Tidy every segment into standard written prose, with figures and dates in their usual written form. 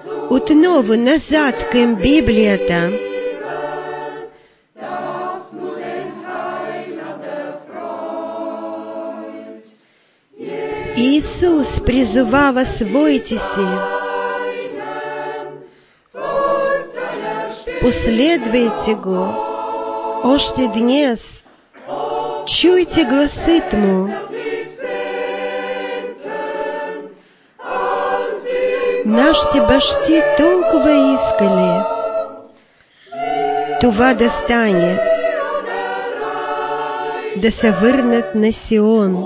Отново назад към Библията. Исус призовава своите си: последвайте Го още днес, чуйте гласът Му. Нашите бащи толкова искали това да стане, да се върнат на Сион.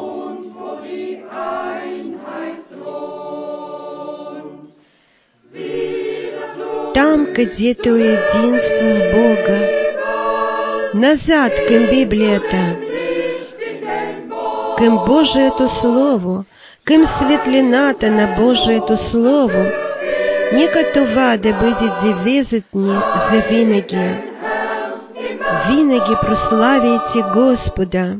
Там, където е единство в Бога. Назад към Библията, към Божието Слово, към светлината на Божието Слово. Нека това да бъде девизът ни за винаги. Винаги прославяйте Господа.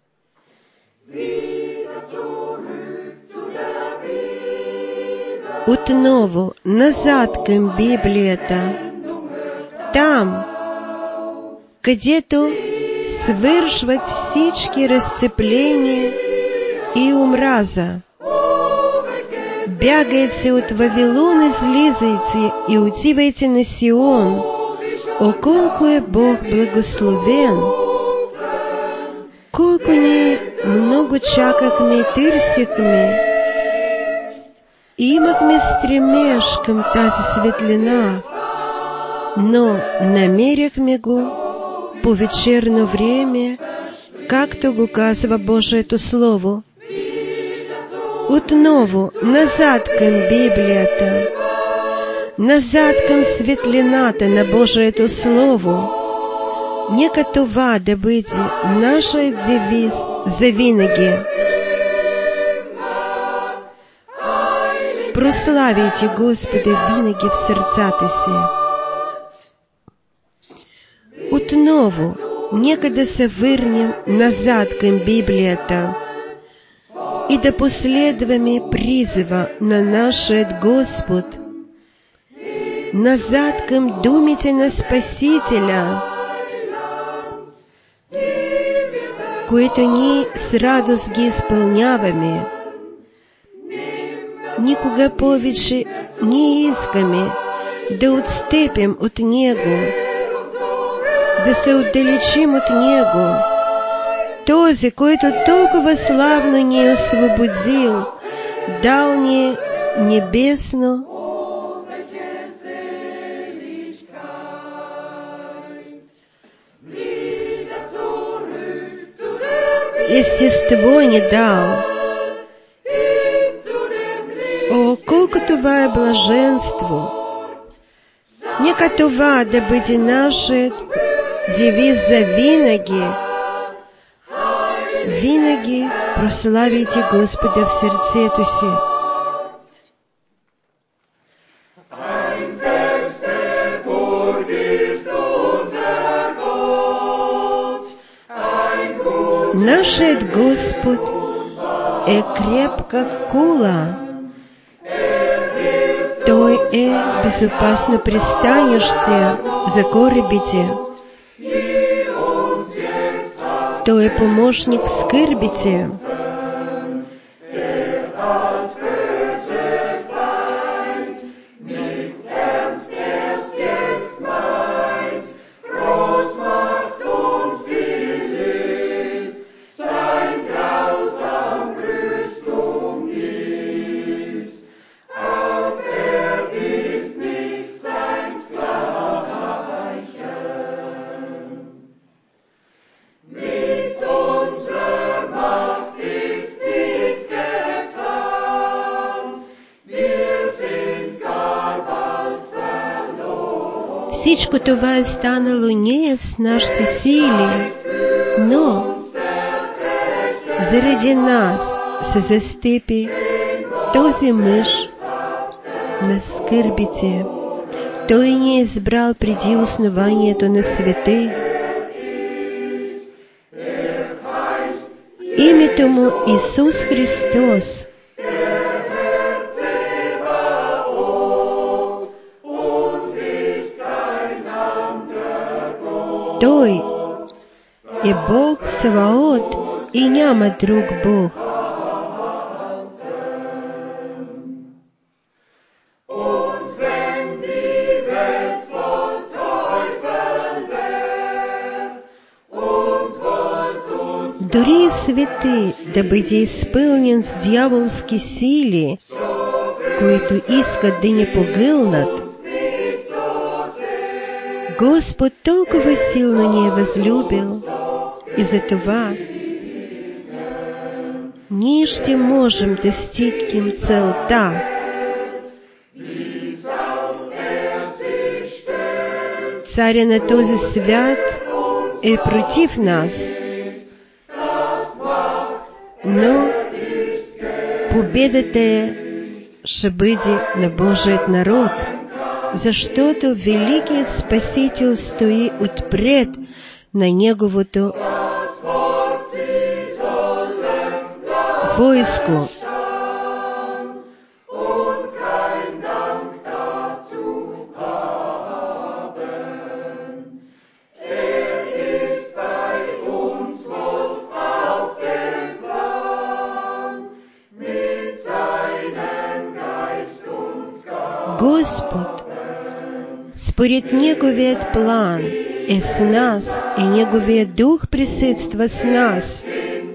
Отново назад към Библията. Там, където свършват всички разцепления и омраза. Бягайте от Вавилон, излизайте и отивайте на Сион. О, колко е Бог благословен! Колко ни много чакахме и търсихме. Имахме стремеж към тази светлина, но намерихме го по вечерно време, както го казва Божието Слово. Отново назад към Библията, назад към светлината на Божието Слово. Нека това да бъде нашият девиз за винаги. Прославяйте Господа винаги в сърцата си. Отново, нека да се върнем назад към Библията и да последваме призива на нашият Господ, назад към думите на Спасителя, които ние с радост ги изпълняваме. Никога повече не искаме да отстъпим от Него, да се отдалечим от Него. Този, който толкова славно ни е освободил, дал ни небесно естество ни дал. О, колко това е блаженство! Нека това да бъде нашият девиз за винаги. Винаги прославяйте Господа в сърцето си. Нашият Господ е крепка кула. Той е безопасно пристанище за корабите. Той е помощник в скърбите. Всичко това е станало не с нашите сили, но заради нас се застъпи този мъж на скърбите. Той ни е избрал преди основанието на света. Името му Исус Христос. Цаваот, и няма друг Бог. Дори свети, да бъде изпълнен с дяволски сили, които искат да ни погълнат, Господ толкова силно ни е възлюбил, и затова ние ще можем да стигнем целта. Царя на този свят е против нас, но победата ще бъде на Божият народ, защото Великият Спасител стои отпред на Неговото войско. Господ, според Неговият план, е с нас, и Неговият Дух присъства с нас.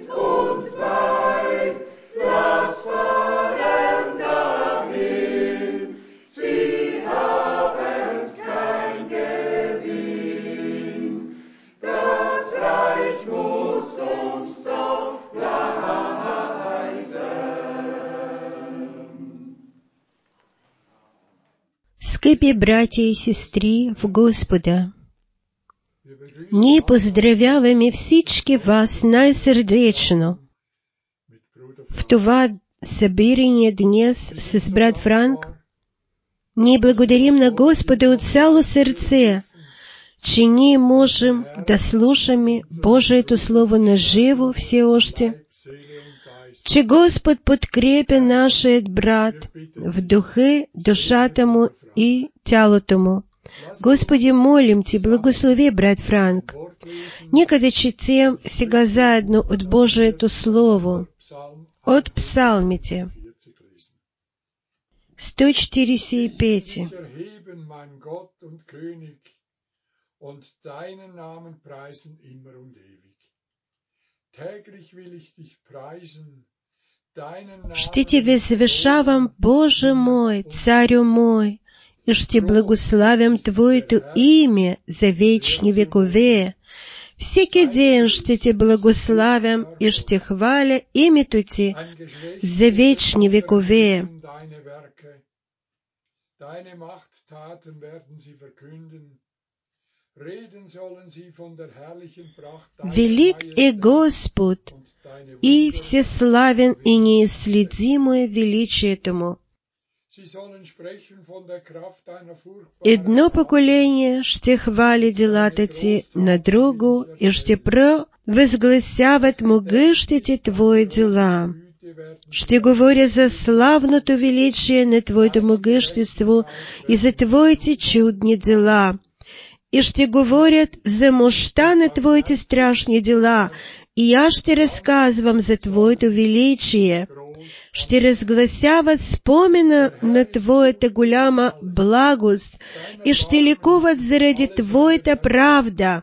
Скъпи братя и сестри в Господа, ние поздравяваме всички вас най-сърдечно в това събиране днес с брат Франк. Ние благодарим на Господа от цяло сърце, че ние можем да слушаме Божието Слово наживо все още, че Господ подкрепя нашият брат в духа, душата му и тялото му. Господи, молим Ти, благослови брат Франк. Нека да четем сега заедно от Божието Слово, от псалмите. 145. Ще Те възвишавам, Боже мой, Царю мой, и ще благославям Твоето име за вечни векове. Всеки ден ще Те благославям и ще хваля името Ти за вечни векове. Велик е Господ, и всеславен и неизследимо е величието Му. Едно поколение ще хвали делата Ти на друго и ще провъзгласяват могъщите Твои дела. Ще говоря за славното величие на Твоето могъщество и за Твоите чудни дела. И ще говорят за мощта на Твоите страшни дела, и аз ще разказвам за Твоето величие. Ще разгласяват спомена на Твоята голяма благост и ще ликуват заради Твоята правда.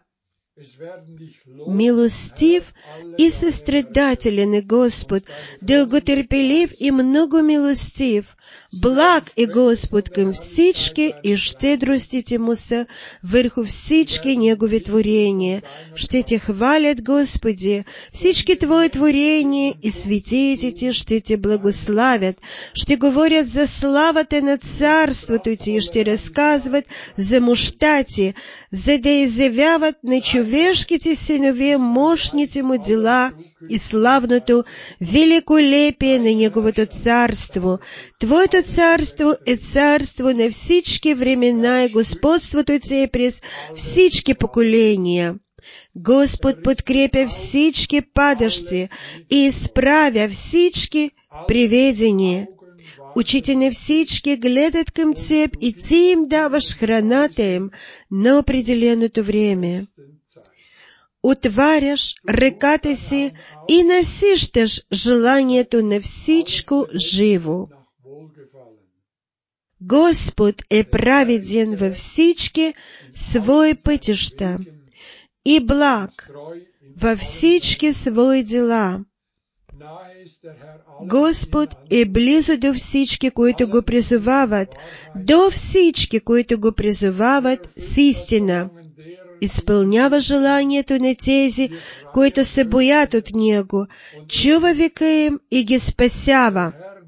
Милостив и състрадателен е Господ, дълготърпелив и много милостив. Благ е Господ към всички и щедростите Му са върху всички Негови творения. Ще Те хвалят, Господи, всички Твои творения и светиите Ти ще Те благославят. Ще говорят за славата на царството Ти и ще разказват за мощта Ти, за да изявяват на човешките синове мощните Му дела и славното великолепие на Неговото царство. Твоето царство е царство на всички времена и господството Ти е през всички поколения. Господ подкрепя всички падащи и изправя всички приведени. Очите на всички гледат към Теб и Ти им даваш храната им на определеното време. утваряш рекати си і насиш ж желанието на всичко живо. Господ е праведен във всички свои пътища и благ във всички свои дела. Господ е близо до всички, които го призовават, до всички, които го призовават с истина. Изпълнява желанието на тези, които се боят от Него, чува вика им и ги спасява.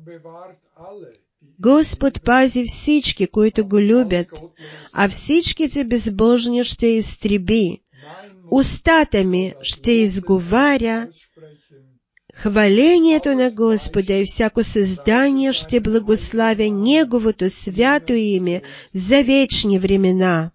Господ пази всички, които го любят, а всичките безбожни ще изтреби. Устата ми ще изговаря хвалението на Господа, и всяко създание ще благославя Неговото свято име за вечни времена.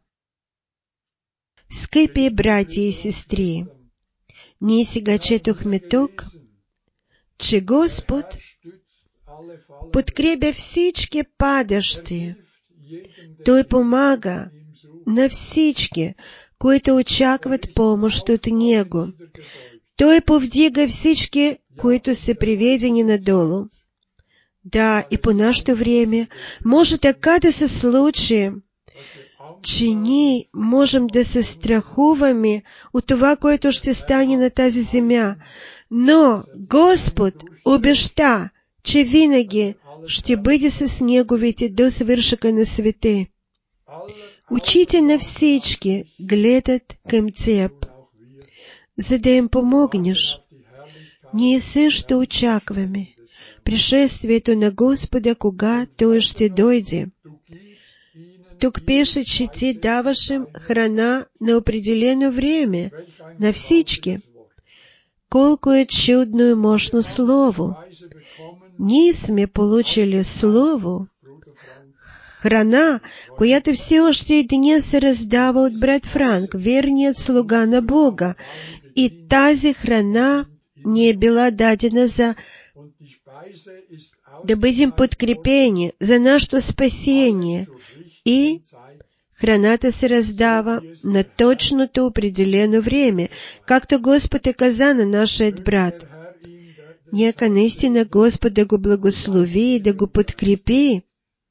Скъпи братя и сестри, ние сега четохме тук, че Господ подкрепя всички падащи. Той помага на всички, които очакват помощ от Него. Той повдига всички, които са приведени надолу. Да, и по нашето време може така да се случи, че ние можем да се страхуваме от това, което ще стане на тази земя. Но Господ обеща, че винаги ще бъде с Неговите до свършъка на света. Очите на всички гледат към Теб, за да им помогнеш. Ние също очакваме пришествието на Господа, кога Той ще дойде. Тук пише, че Ти даваш им храна на определено време, на всички. Колко е чудно и мощно Слово! Ние сме получили Слово, храна, която все още и днес се раздава от брат Франк, верният слуга на Бога. И тази храна ни е била дадена за да бъдем подкрепени за нашето спасение. И храната се раздава на точното определено време, както Господ е каза на нашият брат. Нека наистина Господ да го благослови и да го подкрепи,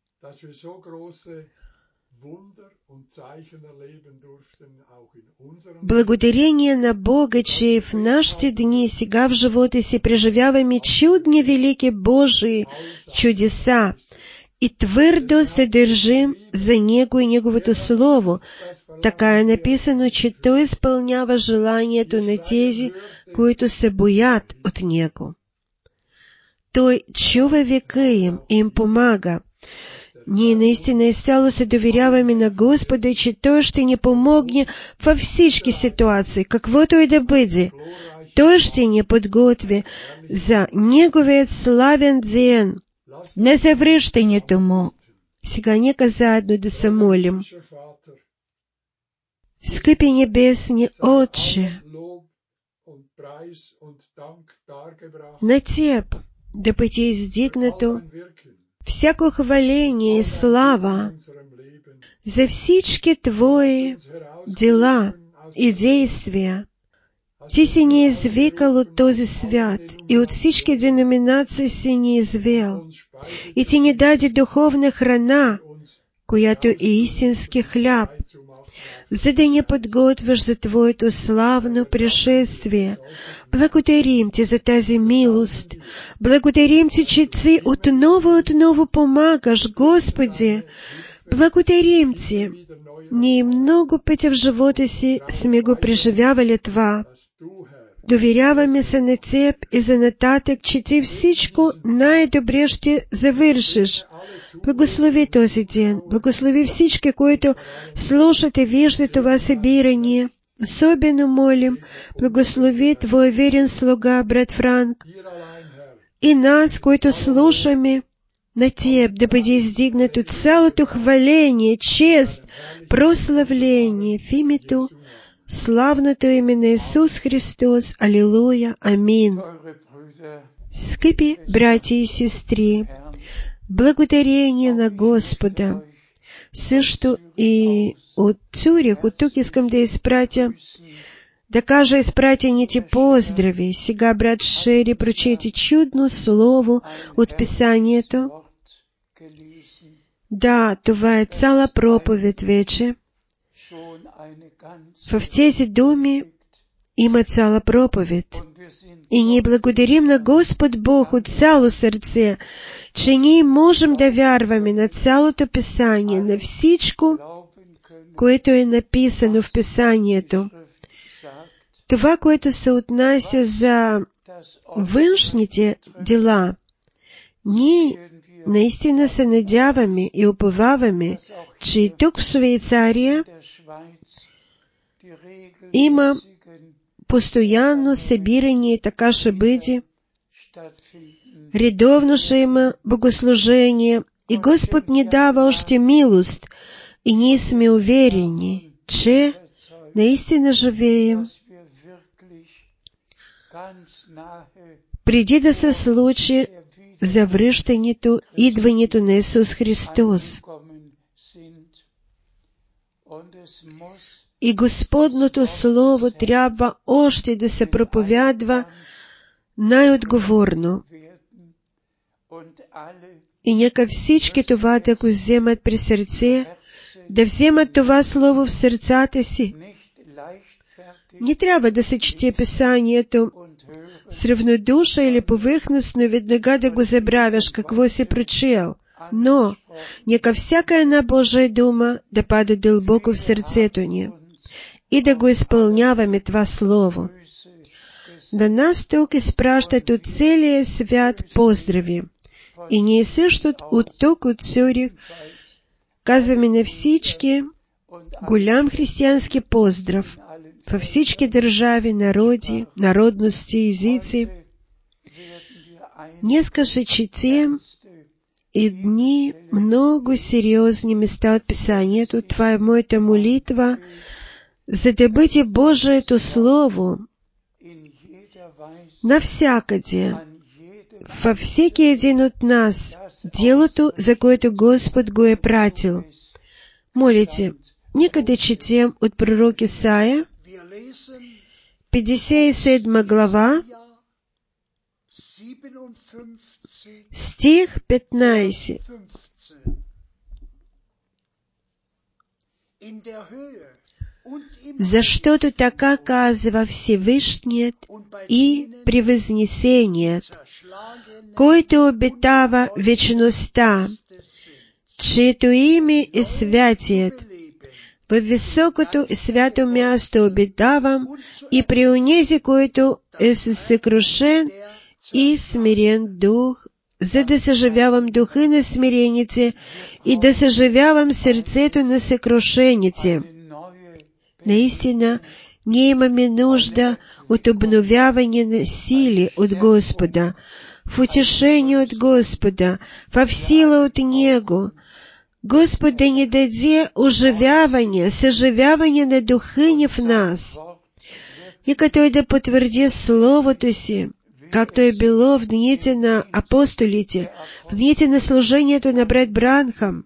благодарение на Бога, че в нашите дни, сега в живота си, преживяваме чудни велики Божии чудеса и твърдо се държим за Него и Неговото Слово. Така е написано, че Той изпълнява желанието на тези, които се боят от Него. Той чува вика им и им помага. Ние наистина изцяло се доверяваме на Господа, че Той ще ни помогне във всички ситуации, каквото и да бъде. Той ще ни подготви за Неговият славен ден, на завръщането Му. Сега нека заедно да се молим. Скъпи небесни Отче, на Теб да бъде издигнато всяко хваление и слава за всички Твои дела и действия. Ти си ни извикал от този свят и от всички деноминации си ни извел. И Ти ни даде духовна храна, която е истински хляб, за да ни подготвиш за Твоето славно пришествие. Благодарим Ти за тази милост. Благодарим Ти, че Ти отново помагаш, Господи. Благодарим Ти. Ние много пъти в живота си сме го преживявали това. Доверяваме се на Теб и за нататък, че Ти всичко най-добре ще завършиш. Благослови този ден. Благослови всички, които слушат и виждат това събиране. Особено молим, благослови Твой верен слуга, брат Франк, и нас, които слушаме, на Теб да бъде издигнато цялото хваление, чест, прославление в името, славното име на Исус Христос. Алилуя. Амин. Скъпи братя и сестри, благодарение на Господа, също и от Цюрих, от тук искам да изпратя Да каже изпратените поздрави, сега брат Шери прочети чудно слово от Писанието. Да, това е цяла проповед вече. В тези думи има цяла проповед. И ние благодарим на Господ Бог от цяло сърце, че ние можем да вярваме на цялото Писание, на всичко, което е написано в Писанието. Това, което се отнася за външните дела, ние наистина се надяваме и уповаваме, че и тук в Швейцария има постоянно събиране, така ще бъде, редовно ще има богослужение и Господ ни дава още милост и ние сме уверени, че наистина живеем преди да се случи завръщането, идването на Исус Христос. И Господното Слово трябва още да се проповядва най-отговорно. И нека всички това да го вземат при сърце, да вземат това Слово в сърцата си. Не трябва да се чете Писанието с равнодушие или повърхностно, веднага да го забравяш какво си прочел. Но нека всяка една Божия дума да пада дълбоко в сърцето ни и да го изпълняваме това Слово. На нас тук изпращат от целия свят поздрави. И ние също от тук, от Цюрих, казваме на всички голям християнски поздрав във всички държави, народи, народности, езици. Днеска ще четем едни много сериозни места от Писанието. Това е моята молитва, за да бъде Божието Слово навсякъде, във всеки един от нас, делото, за което Господ го е пратил. Молите, нека да четем от пророк Исаия, 57 глава, стих 15. Защото така казва Всевишният и Превъзнесеният, който обитава вечността, чието име е святият. Във високото и свято място обитавам и при онези, който е съкрушен и смирен дух, за да съживявам духа на смирените и да съживявам сърцето на съкрушените. Наистина, ние имаме нужда от обновяване на сили от Господа, в утешение от Господа, в сила от Него. Господ да ни даде оживяване, съживяване на духа ни в нас. И Той да потвърди Словото си, както е било в дните на апостолите, в дните на служението на брат Бранхам.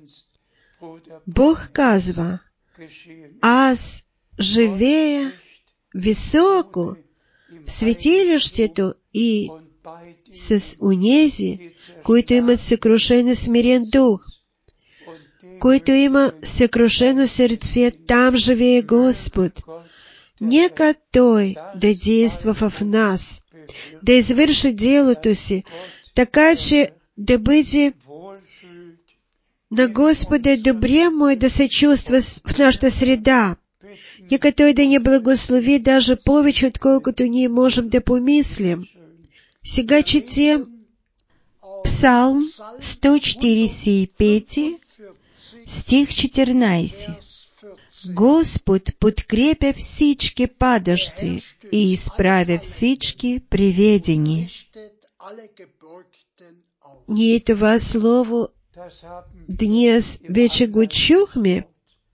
Бог казва, аз живея високо в светилището и с онези, които имат съкрушен смирен дух, които има съкрушено сърце, там живее Господ. Нека Той да действа в нас, да извърши делото си, така че да бъде на Господа добре му и да се чувства в нашата среда. Нека Той да ни благослови даже повече, отколкото ние можем да помислим. Сега четем Псалм 145, стих 14. Господ подкрепя всички падащи и изправя всички приведени. Ние това слово днес вече го чухме.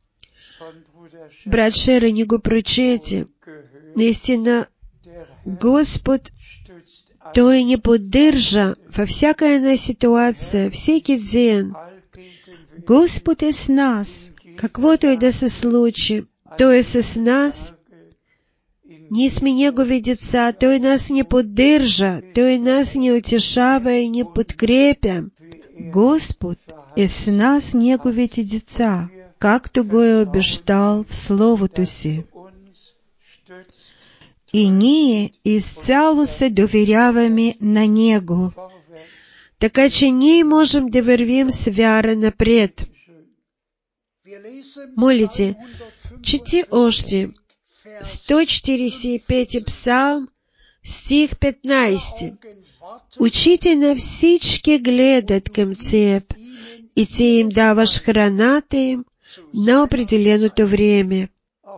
Брат Шера ни го прочете. Наистина, Господ, Той ни поддържа във всяка една ситуация, всеки ден. Господ е с нас, каквото и да се случи. Той е с нас ніс ми Нjegovi дjeca, той нас не поддержа, той нас не утешава и не подкрепя. Господ с нас Njegovите деца, как того и обещал в Словото си. И ние изцяло се доверяваме на Него, така че ние можем да вървим с вяра напред. Молите, чети още 145 псалм, стих 15. Учите всички гледат към Теб, и Ти им даваш храната им на определеното време.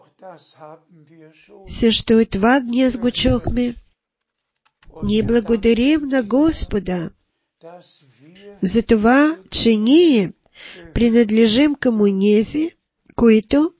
Също и това днес го чухме. Ние благодарим на Господа за това, че ние принадлежим към онези, които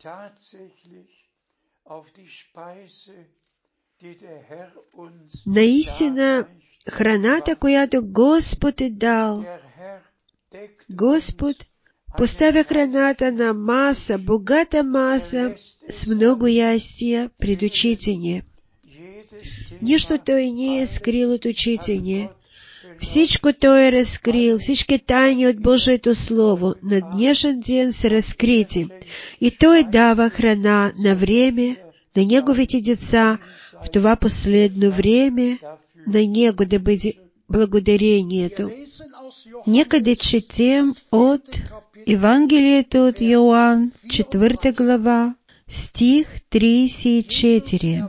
наистина храната, която Господ е дал. Господ поставя храната на маса, богата маса, с много ястия пред очите ни. Нищо Той не е скрил от очите ни. Всичко Той е разкрил, всички тайни от Божието Слово на днешен ден са разкрити. И Той дава храна на време на Неговите деца в това последно време, на Него да бъде благодарението. Нека да четем от Евангелието от Йоан, 4 глава, стих 34.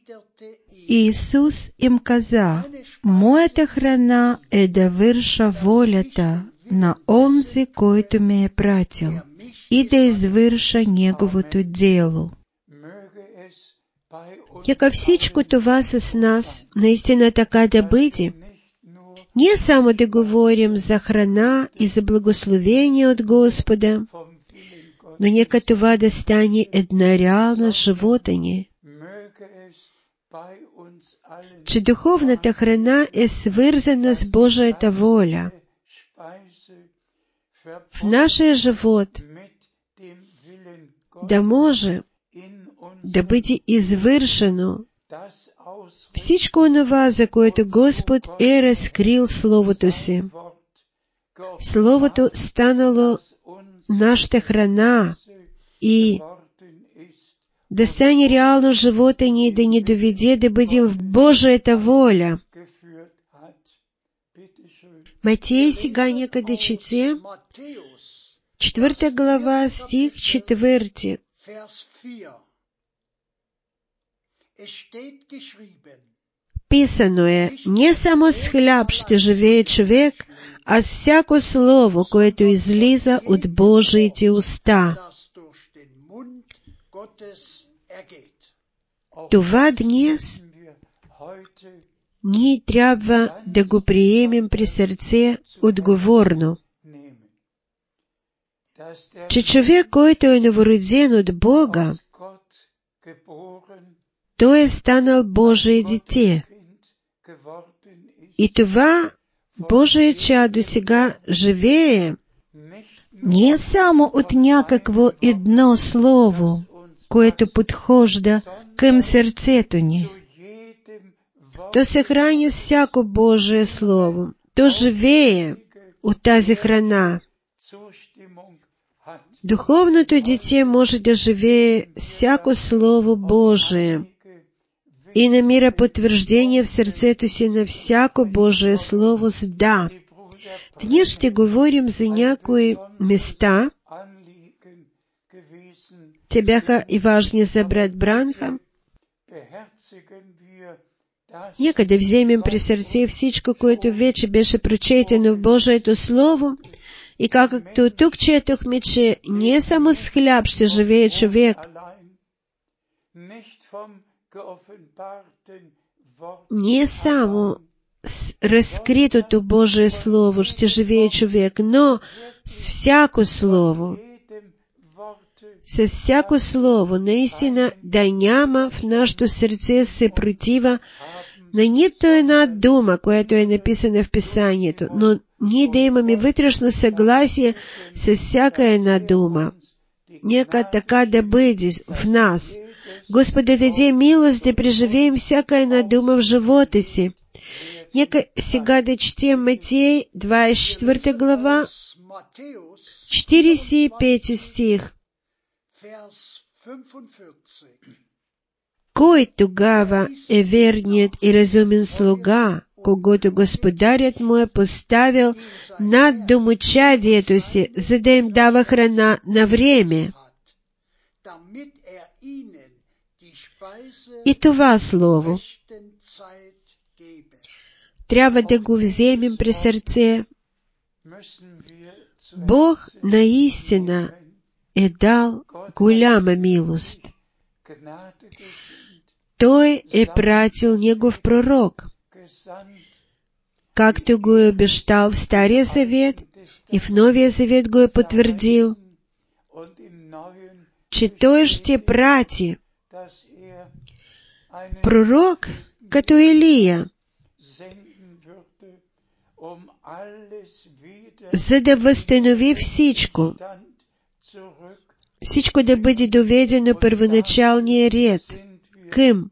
Исус им каза: «Моята храна е да върша волята на онзи, който ме е пратил, и да извърша Неговото дело». Нека всичко това с нас наистина така да бъде. Не само да говорим за храна и за благословение от Господа, но нека това да стане една реалност в живота ни, че духовната храна е свързана с Божията воля. В нашия живот да може да бъде извършено всичко онова, за което Господ е разкрил Словото си. Словото станало нашата храна и да стане реално в живота ни, да ни доведе да бъдем в Божията воля. Матей сега нека да четем 4 глава, стих 4. Писано е, не само с хляб ще живее човек, а с всяко слово, което излиза от Божиите уста. Това днес ние трябва да го приемем при сърце отговорно, че човек, който е новороден от Бога, той е станал Божие дете. И това Божие чадо сега живее не само от някакво едно слово, което подхожда към сърцето ни. То се храни всяко Божие Слово. То живее от тази храна. Духовното дете може да живее всяко Слово Божие и намира потвърждение в сърцето си на всяко Божие Слово с «да». Днес ще говорим за някои места. Те бяха и важни за брат Бранхам. Нека да вземем при сърце всичко, което вече беше прочетено в Божието Слово, и както тук четохме, че не само с хляб ще живее човек, не само с разкритото Божие Слово ще живее човек, но с всяко Слово. С всяко Слово, наистина, да няма в нашето сърце съпротива на нито една дума, която е написана в Писанието, но ние да имаме вътрешно съгласие с всяка една дума. Нека така да бъде в нас, Господи, даде милост да преживеем всякое надумав живота си. Нека сега да четем Матей, 24 глава, 45 стих. Кой тогава е верният и разумен слуга, когото Господарят му е поставил над домочадието си, за да им дава храна на време? И това слово трябва да го вземем при сърце. Бог наистина е дал голяма милост. Той е пратил Негов пророк, както го е обещал в Стария Завет и в Новия Завет го е потвърдил, че Той ще прати пророк като Илия, за да възстанови всичко да бъде доведено на първоначалния ред, към.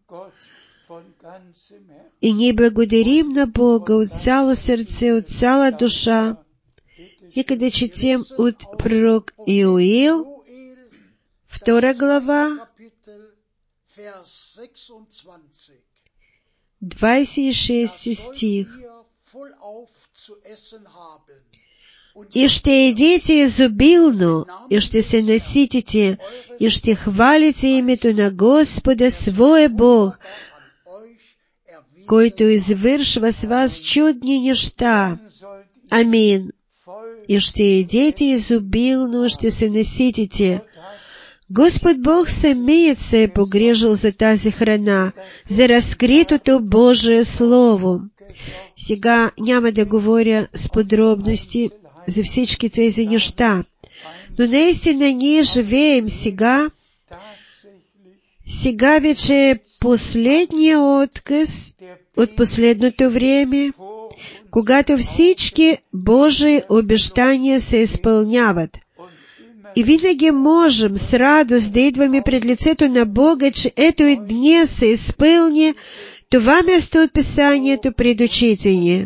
И ние благодарим на Бога от цяло сърце, от цяла душа. Нека да четем от пророк Йоил, 2 глава, 26 стих. И ще едите изобилно, и ще се наситите, и ще хвалите името на Господа, своя Бог, който извършва с вас чудни неща. Амин. И ще едите изобилно, ще се наситите. Господ Бог самият се е погрижил за тази храна, за разкритото Божие Слово. Сега няма да говоря с подробности за всички тези неща, но наистина ние живеем сега вече е последния отказ от последното време, когато всички Божии обещания се изпълняват. И винаги можем с радост да идваме пред лицето на Бога, че ето и днес се изпълни това място от Писанието пред очите ни.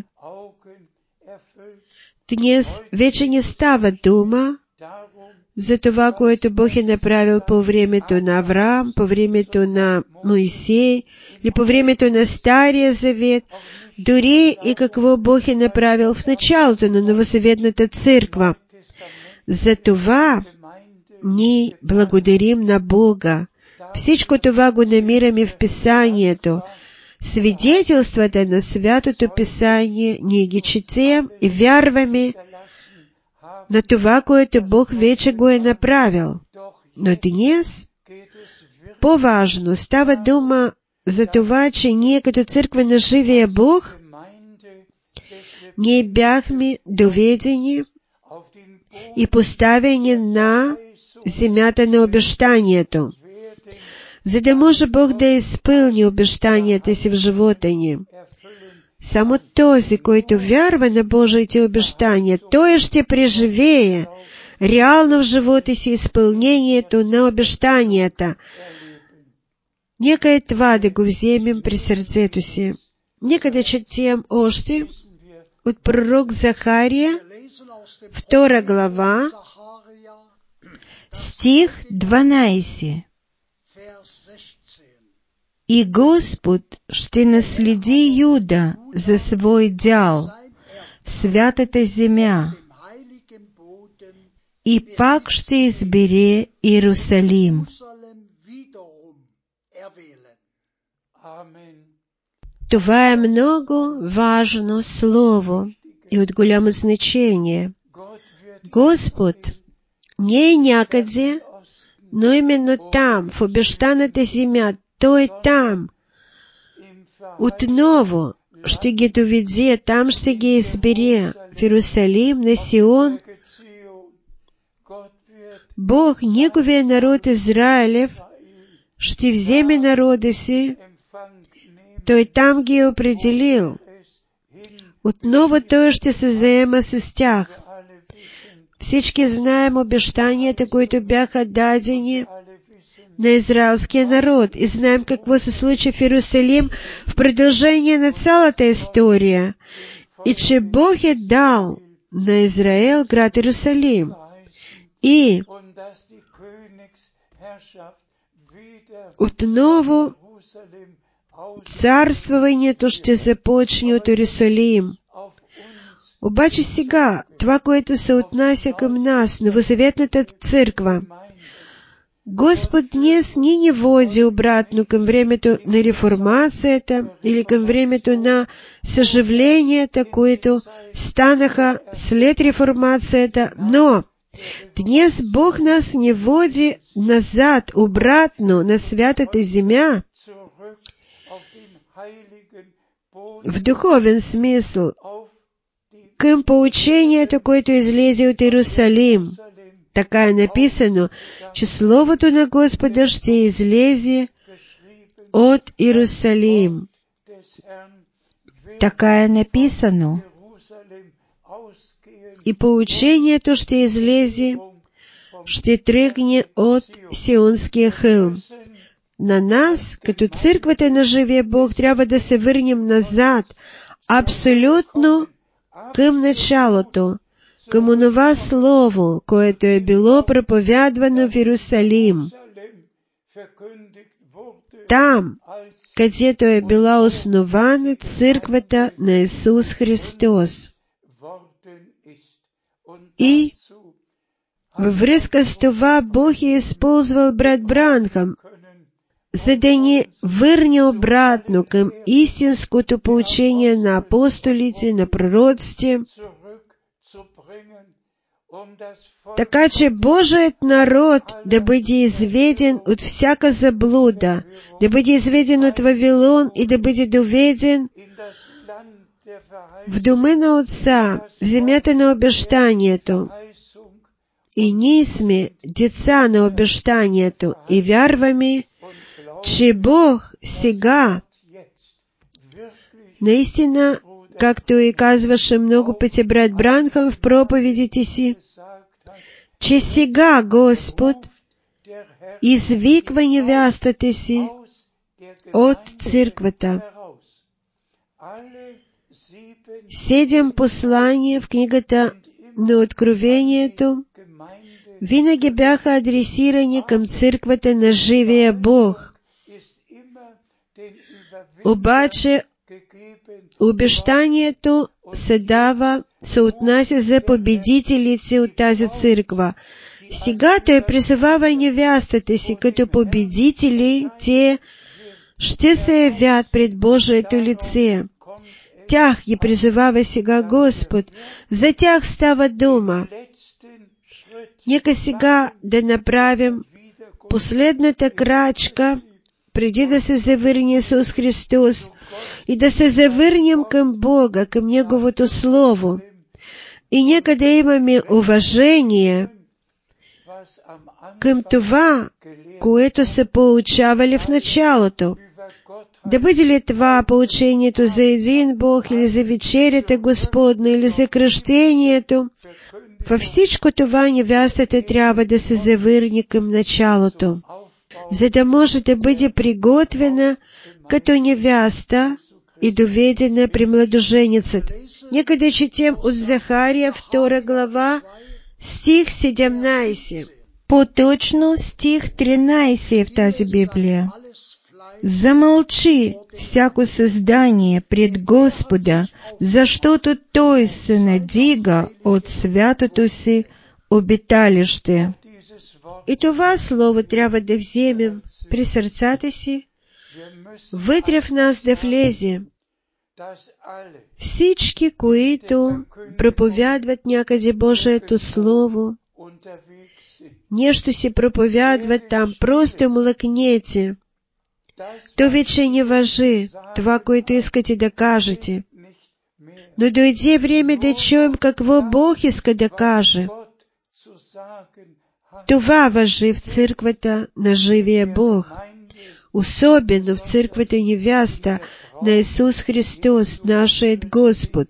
Днес вече не става дума за това, което Бог е направил по времето на Авраам, по времето на Моисей или по времето на Стария Завет, дори и какво Бог е направил в началото на Новозаветната църква. За това ние благодарим на Бога. Всичко това го намираме в Писанието. Свидетелствата на Святото Писание ние ги четем и вярваме на това, което Бог вече го е направил. Но днес по-важно става дума за това, че ние като църква на живия Бог, ние бяхме доведени и поставени на земята на обещанието, за да може Бог да изпълни обещанията си в живота ни. Само този, който вярва на Божиите обещания, той ще преживее реално в живота си изпълнението на обещанията. Нека е това да го вземем при сърцето си. Нека да четем още от пророк Захария, 2 глава, стих 12. И Господ ще наследи Юда за свой дял в святата земя и пак ще избере Иерусалим. Това е много важно слово и от голямо значение. Господ не е някъде, но именно там, в обещаната земя, Той е там. Отново ще ги доведе, там ще ги избере, в Иерусалим, на Сион. Бог, Неговия народ Израилев, ще вземе народа си, Той там ги е определил. Отново Той ще се заема с тях. Всички знаем обещанията, които бяха дадени на израелския народ. И знаем какво се случи в Иерусалим в продължение на цялата история. И че Бог е дал на Израел град Иерусалим. И отново царствуването ще започне от Иерусалим. Обаче сега, това, което се отнася към нас, новозаветната църква, Господ днес ни води обратно към времето на реформацията или към времето на съживленията, които станаха след реформацията, но днес Бог нас не води назад, обратно на святата земя, в духовен смисъл, към поучението, което излезе от Иерусалим. Така е написано, че Словото на Господа ще излезе от Иерусалим. Така е написано. И поучението ще излезе, ще тръгне от Сионския хълм. На нас, като църквата на живия Бог, трябва да се върнем назад, абсолютно към началото, към онова слово, което е било проповядвано в Иерусалим. Там, където е била основана църквата на Исус Христос. И във връзка с това Бог е използвал брат Бранхам, за да ни върне обратно към истинското поучение на апостолите, на пророците, така че Божият народ да бъде изведен от всяка заблуда, да бъде изведен от Вавилон и да бъде доведен в дома на Отца, в земята на обещанието. И ние сме деца на обещанието и вярваме, че Бог сега, наистина, както и казваше много пъти брат Бранхам в проповедите си, че сега Господ извиква невястата си от църквата. 7 послания в книгата на Откровението винаги бяха адресирани към църквата на живия Бог. Обаче обещанието се отнася за победителите от тази църква. Сега Той призовава невястата си като победители, те ще се явят пред Божието лице. Тях ги призовава сега Господ. За тях става дума. Нека сега да направим последната крачка, преди да се завърне Исус Христос и да се завърнем към Бога, към Неговото Слово. И нека да имаме уважение към това, което са поучавали в началото. Да бъде ли това поучението за един Бог, или за вечерята Господна, или за кръщението, във всичко това невястата трябва да се завърне към началото, за да може да бъде приготвена като невяста и доведена при младоженицата. Нека да четем от Захария 2 глава, стих 17. По-точно стих 13 в тази Библия. Замълчи всяко създание пред Господа, защото Той се надига от святото си обиталище. И това слово трябва да вземем при сърцата си, вътре в нас да влезе. Всички, които проповядват някъде Божието Слово, нещо си проповядват там, просто млъкнете. То вече не важи това, което искате да кажете. Но дойде време да чуем какво Бог иска да каже. Това важи в църквата на живия Бог, особено в църквата невяста на Исус Христос, нашият Господ.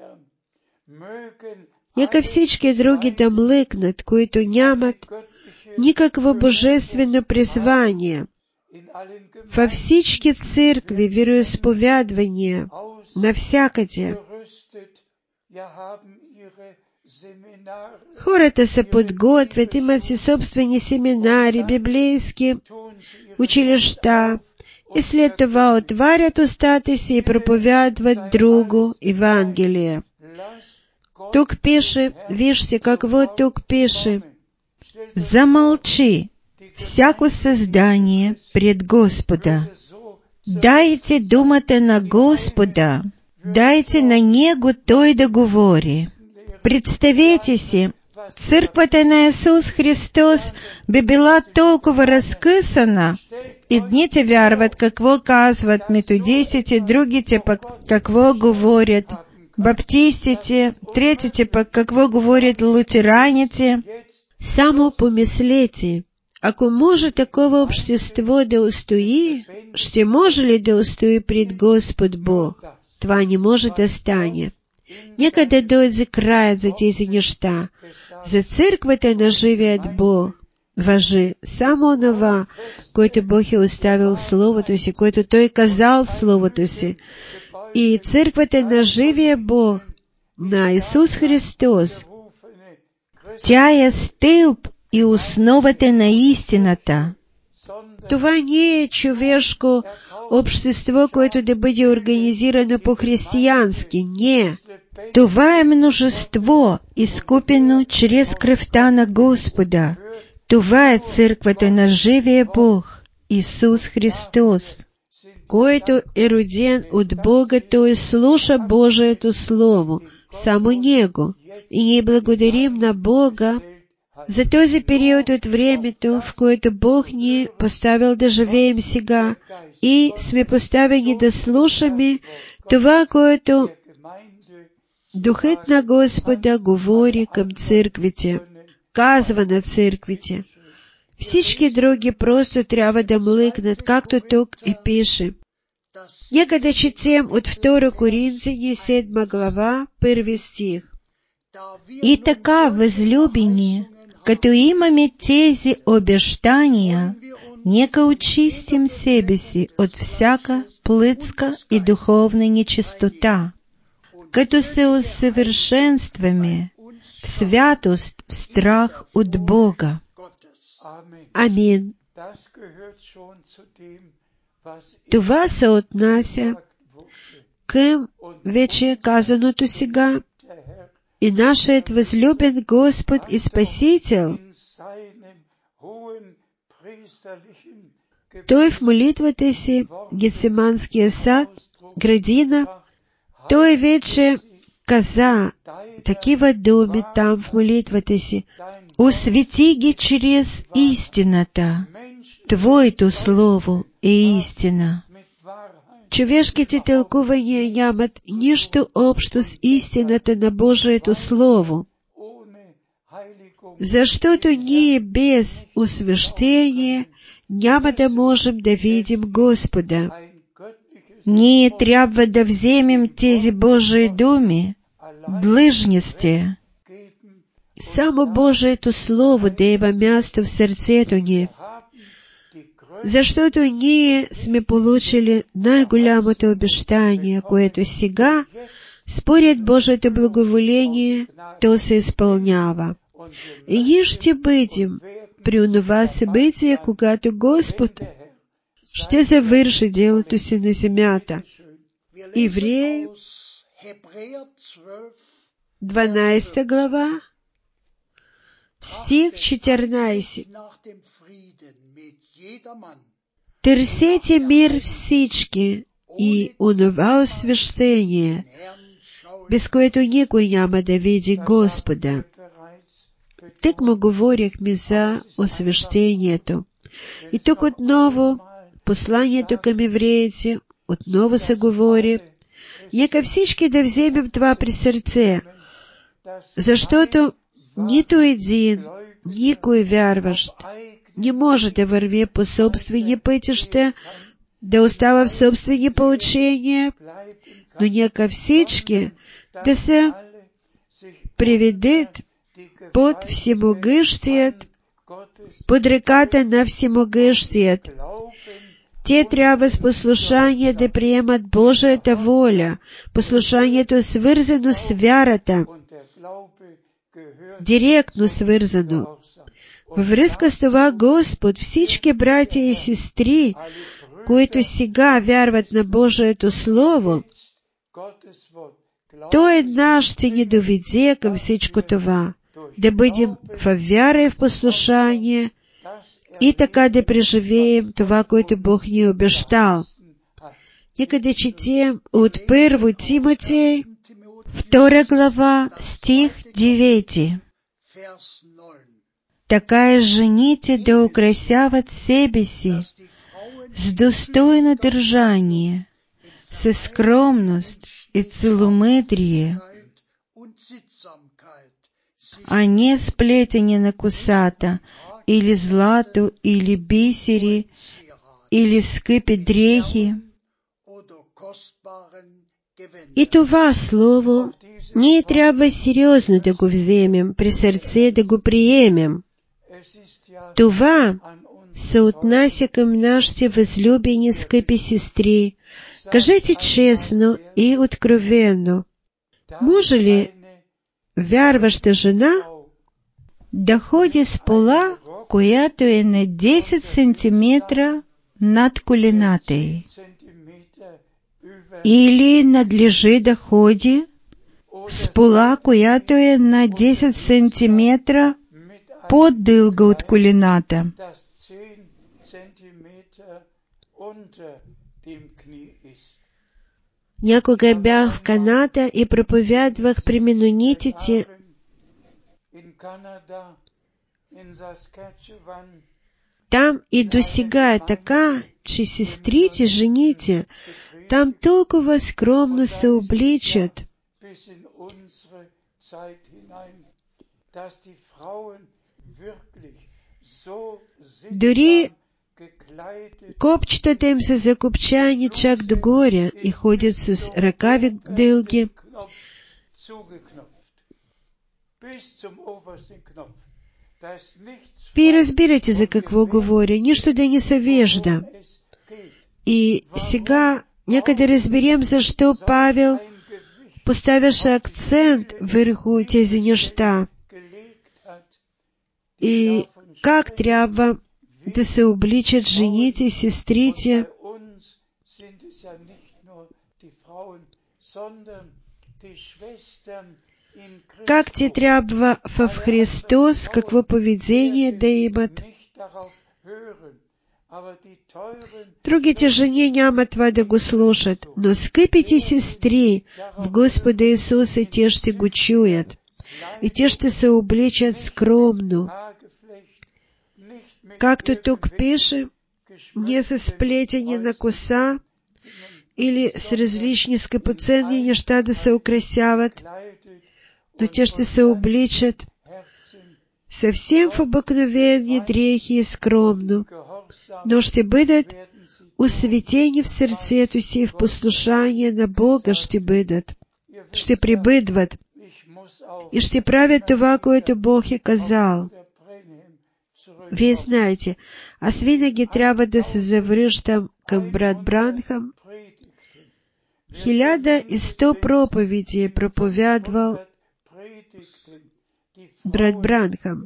Нека всички други да млъкнат, които нямат никакво божествено призвание. Во всички церкви вероисповедания, навсякъде. Хората се подготвят, имат си собствени семинари, библейски училища, и след това отварят устата си и проповядват друго Евангелие. Тук пише, вижте какво тук пише: «Замолчи всяко създание пред Господа. Дайте думата на Господа, дайте на Него Той да говори». Представете си, църквата на Исус Христос би била толкова разкъсана, едните вярват какво казват методистите, другите пък какво говорят баптистите, третите пък какво говорят лутераните. Само помислете, ако може такова общество да устои, ще може ли да устои пред Господ Бог? Това не може да стане. Нека да дойде краят за тези неща. За църквата на живият Бог важи само онова, което Бог е оставил в Словото си, което Той казал в Словото си. И църквата на живия Бог, на Исус Христос, тя е стълб и основата на истината. Това не е човешко общество, което да бъде организирано по-християнски. Не. Това е множество, изкупено чрез кръвта на Господа. Това е църквата на живия Бог, Исус Христос, който е роден от Бога, той слуша Божието Слово, само Него. И ние благодарим на Бога за този период от времето, в който Бог ни поставил да живеем сега и сме поставени да слушаме това, което Духът на Господа говори към църквите, казва на църквите. Всички други просто трябва да млъкнат, както тук и пише. Нека да четем от 2 Коринтяни 7 глава, 1 стих. «И така, възлюбени, като имаме тези обещания, нека очистим себе си от всяка плътска и духовна нечистота, като се усъвършенстваме в святост, в страх от Бога». Амин. Това се отнася към вече казаното сега. И нашият възлюбен Господ и Спасител, Той в молитвата си, Гетсиманския сад, градина, Той вече каза такива думи там в молитвата си: «Освети ги чрез истината. Твоето Слово е истина». Човешките тълкувания нямат нищо общо с истината на Божието Слово, защото ние без освещение няма да можем да видим Господа. Ние трябва да вземем тези Божии думи, длъжни сте. Само Божието Слово да има място в сърцето ни, защото ние сме получили най-голямото обещание, което сега, според Божието благоволение, то се изпълнява. И ние ще бъдем при онова събитие, когато Господ ще завърши делото си на земята. Евреи, 12 глава, стих 14. Търсете мир всички и онова освещение, без което никой няма да види Господа. Тък му говорихме за освещението. И тук отново посланието към евреите отново се говори. Нека всички да вземем това при сърце, защото нито един, никой вярващ не може да върви по собствени пътища, да остава в собствени поучения, но нека всички да се приведат под всемогъщият подреката на всемогъщият. Те трябва с послушание да приемат Божията воля. Послушанието свързано с вярата. Директно свързано. Във връзка с това Господ, всички братя и сестри, които сега вярват на Божието Слово, Той наш ще ни доведе към всичко това, да бъдем във вяра и в послушание и така да преживеем това, което Бог ни е обещал. Нека да четем от 1 Тимотей, 2 глава, стих 9. Така и жените да украсяват себе си с достойно държание, со скромност и целомъдрие, а не сплетение на косата, или злато, или бисери, или скъпи дрехи. И това слово ние трябва сериозно да го вземем при сърце, да го приемем. Това се отнася към нашите възлюбени скъпи сестри. Кажете честно и откровенно, може ли вярваща жена да ходи с пола, която е на 10 сантиметра над колената й? Или надлежи да ходи с пола, която е на 10 сантиметра по-дълга от колената? Някога бях в Канада и проповядвах при менонитите. Там и досега е така, че сестрите, жените, там толкова скромно се обличат. Дори копчетата им са закопчани чак догоре и ходят с ръкави дълги. Вие разбирате за какво говоря, нищо да не се вижда. И сега нека да разберем защо Павел поставяше акцент върху тези неща и как трябва да се обличат жените и сестрите. Как те трябва в Христос, какво поведение да имат. Другите жени няма това да го слушат, но скъпите сестри в Господа Исуса, те ще го чуят. И те ще се обличат скромно. Както тук пише, не с сплетение на коса или с различни скъпоценни неща да се украсяват, но те ще се обличат съвсем в обикновени дрехи и скромно, но ще бъдат осветени в сърцето си и в послушание на Бога ще пребъдват и ще правят това, което Бог е казал. Вие знаете, аз винаги трябва да се завръщам към брат Бранхам. 1100 проповеди е проповядвал брат Бранхам.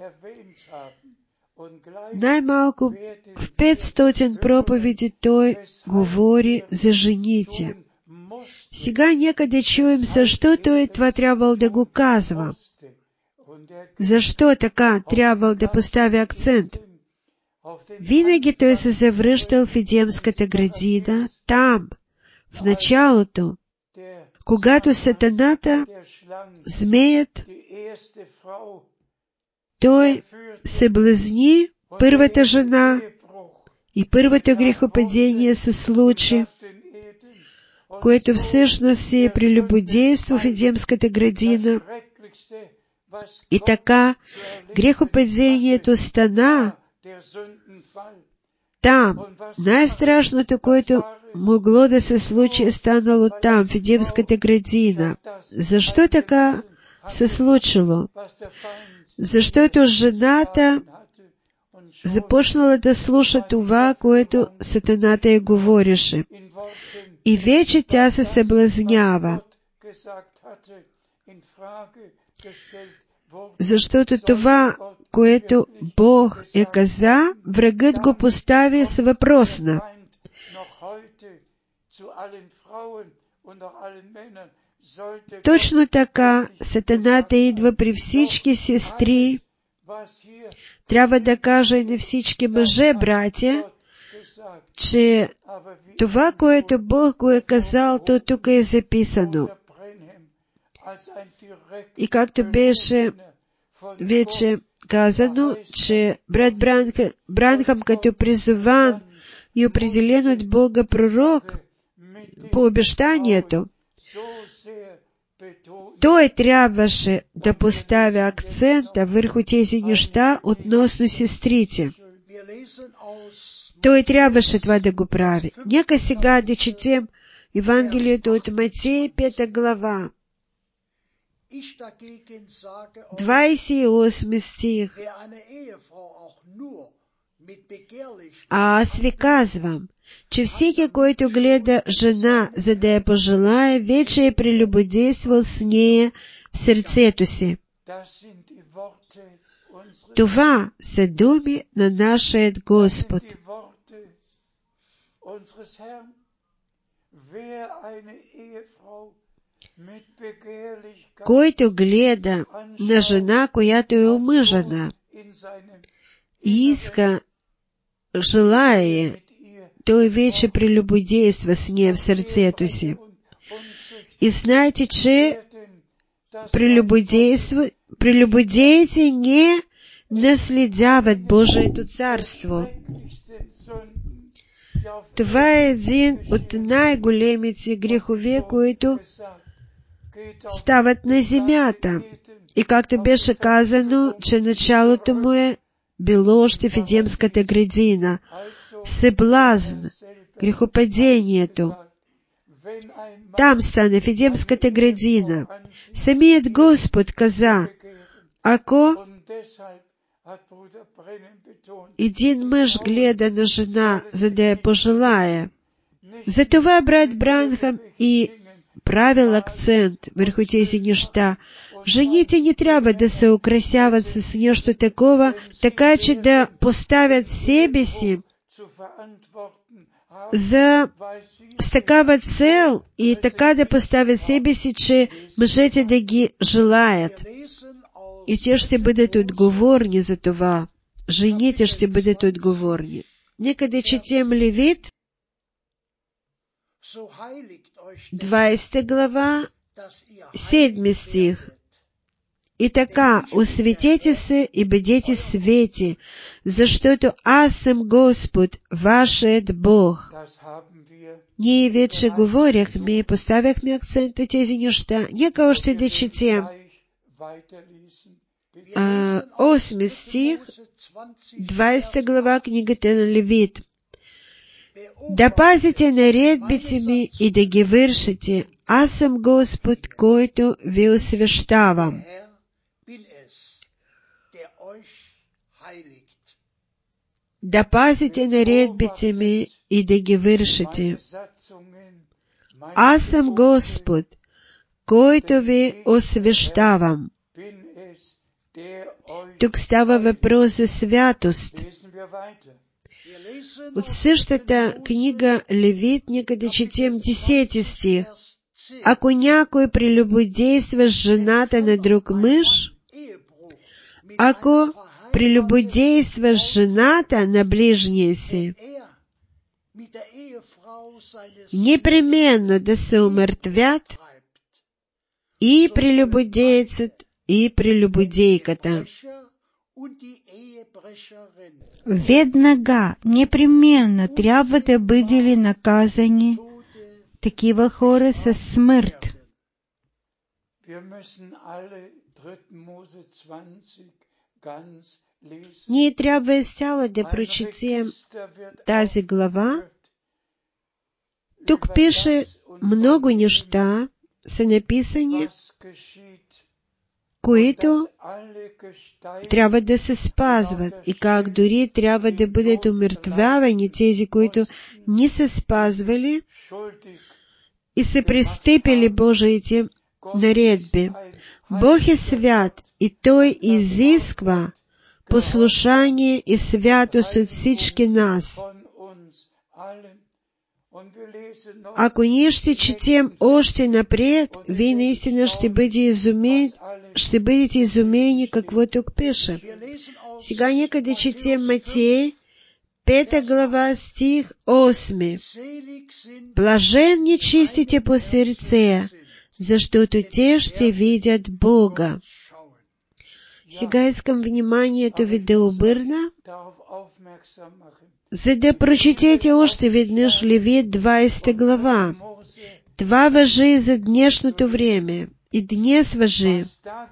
Най-малко в 500 проповеди той говори за жените. Сега нека да чуем защо той това трябвал да го казва. Защо така трябвал да поставя акцент? Винаги той се завръщал в Едемската градина, там, в началото, когато Сатаната, змеят, той съблазни първата жена и първото грехопадение се случи, което всъщност е прелюбодейство в Едемската градина. И така грехопадението стана там. Най-страшното, което могло да се случи, е станало там, в Едемската градина. Защо така се случило? Защото жената започнала да слуша това, което Сатаната й говореше. И вече тя се съблазнява. Защото това, което Бог е каза, врагът го постави с въпросна. Точно така Сатаната идва при всички сестри. Трябва да кажа и на всички мъже, братя, че това, което Бог го е казал, то тук е записано. И както беше вече казано, че брат Бранхам като призован и определен от Бога пророк по обещанието, той трябваше да поставя акцента върху тези неща относно сестрите. Той трябваше това да го прави. Нека сега да четем Евангелието от Матея, 5 глава, 28 стих. А аз ви казвам, че всеки, който гледа жена, за да я пожелае, вече е прелюбодействал с нея в сърцето си. Това са думи на нашия Господ. Който гледа на жена, която е омъжена, и иска, желая, той вече прелюбодейства с нея в сърцето си. И знаете, че прелюбодеите не наследяват Божието царство. Това е един от най-големите грехове, които стават на земята. И както беше казано, че началото му е било още в Едемската градина. Съблазн, грехопадението. Там стана в Едемската градина. Самият Господ каза, ако един мъж гледа на жена, за да я пожелае, затова брат Бранхам и правил акцент върху тези неща. Жените не трябва да се украсяват с нещо такова, така че да поставят себе си с такава цел и така да поставят себе си, че мъжете да ги желаят. И те ще бъдат отговорни за това. Жените ще бъдат отговорни. Нека да четем Левит, 20 глава, 7 стих. И така, осветете се и бъдете свети, защото аз съм Господ, вашият Бог. Ние вече говорихме и поставяхме акцент на тези неща. Нека още да четем. 8 стих, 20 глава, книгата на Левит. Да пазите наредбите ми и да ги вършите. Аз съм Господ, който ви освещавам. Да пазите наредбите ми и да ги вършите. Аз съм Господ, който ви освещавам. Тук става въпрос за святост. От същата книга Левит, нека да четем 10 стих. Ако някой прелюбодейства с жената на друг мъж, ако прелюбодейства с жената на ближния си, непременно да се умъртвят и прелюбодейцът, и прелюбодейката. Веднага, непременно трябва да бъдели наказани такива хора със смърт. Ние трябва изцяло да прочетем тази глава. Тук пише много неща, са написани които трябва да се спазват и как дори трябва да бъдат умертвявани тези, които не са спазвали и са престъпили Божиите наредби. Бог е свят и Той изисква послушание и святост от всички нас. Ако ние ще четем още напред, вие наистина ще бъдете изумени какво тук пише. Сега нека да четем Матей, 5 глава, стих 8. Блаженни чистите по сърце, защото те ще видят Бога. Сега искам вниманието ви да обърна, за да прочетете още веднъж Левит 20 глава. Това важи за днешното време. И днес важи.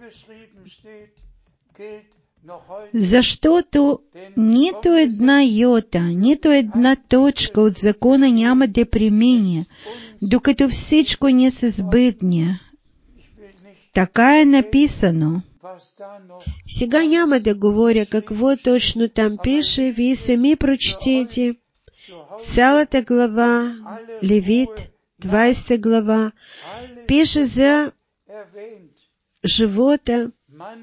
Защото нито една йота, нито една точка от закона няма да премине, докато всичко не се сбъдне. Така е написано. Сега няма да говоря какво точно там пише, вие сами прочетете цялата глава, Левит, 20 глава, пише за живота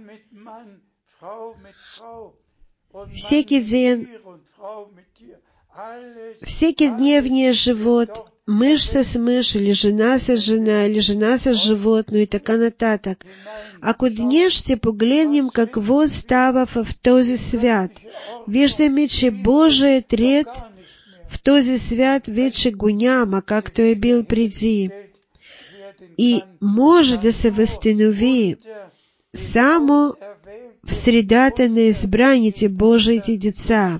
всеки ден, всеки дневния живот, мъж с мъж, или жена с жена, или жена с животно и така нататък. Ако днес ще погледнем какво става в този свят, виждаме, че Божият ред в този свят вече го няма, както е бил преди. И може да се възстанови само в средата на избраните Божиите деца,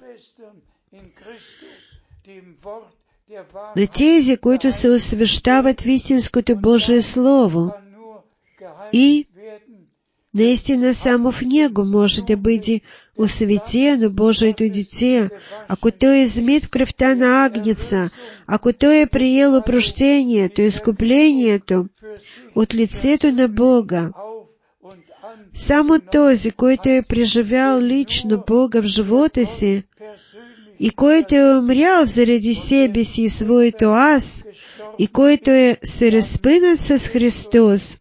на тези, които се освещават в истинското Божие Слово. И наистина само в Него може да бъде осветено Божието дете, ако той е измит в кръвта на Агнеца, ако той е приел опрощението, изкуплението от лицето на Бога. Само този, който е преживял лично Бога в живота си и който е умрял заради себе си и своето аз, и който е се разпънат с Христос,